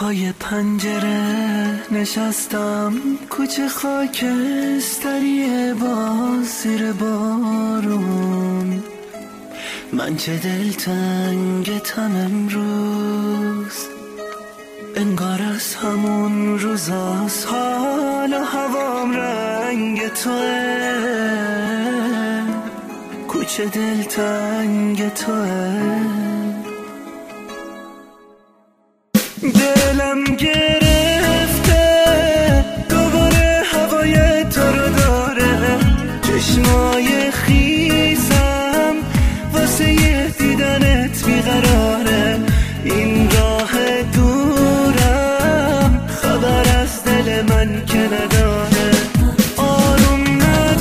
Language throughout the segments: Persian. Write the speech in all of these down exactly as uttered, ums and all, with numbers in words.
پای پنجره نشستم، کوچه خاکستری باز زیر بارون. من چه دلتنگتم امروز، انگار از همون روزاست، حال و هوام رنگ توه، کوچه دلتنگ توه. دلم گرفته دوباره هوای تو رو داره، چشمای خیسم واسه یه دیدنت بیقراره. این راه دورم خبر از دل من که نداره، آروم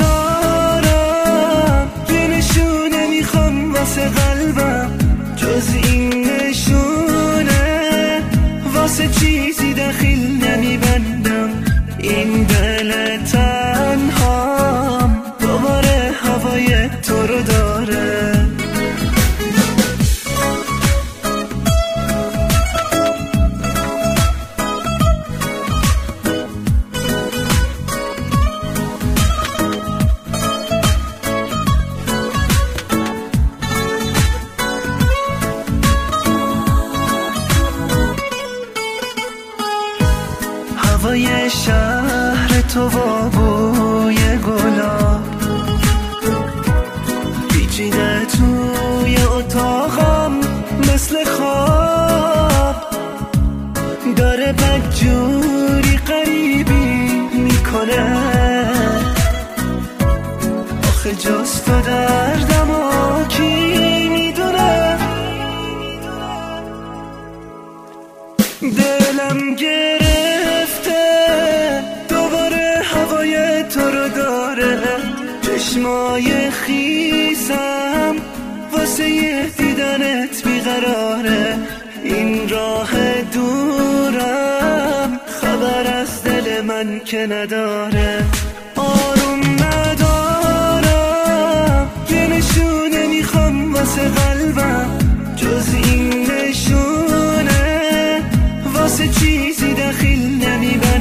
ندارم، یه نشونه میخوام واسه قلبم، جز این نشونه واسه چیزی دخیل نمیبندم. این دل تنهام دوباره هوای تو رو داره. هوای شهر تو و بوی گلاب پیچیده توی اتاقم مثل خواب، داره بدجوری غریبی میکنه. آخه جز تو دردم و کی میدونه. دلم گرفته دوباره هوای تو رو داره، چشمای خیسم واسه یه دیدنت بیقراره. این راه دورم خبر از دل من که نداره، آروم ندارم، یه نشونه میخوام واسه قلبم، جز این نشونه واسه چیزی دخیل نمیبرم.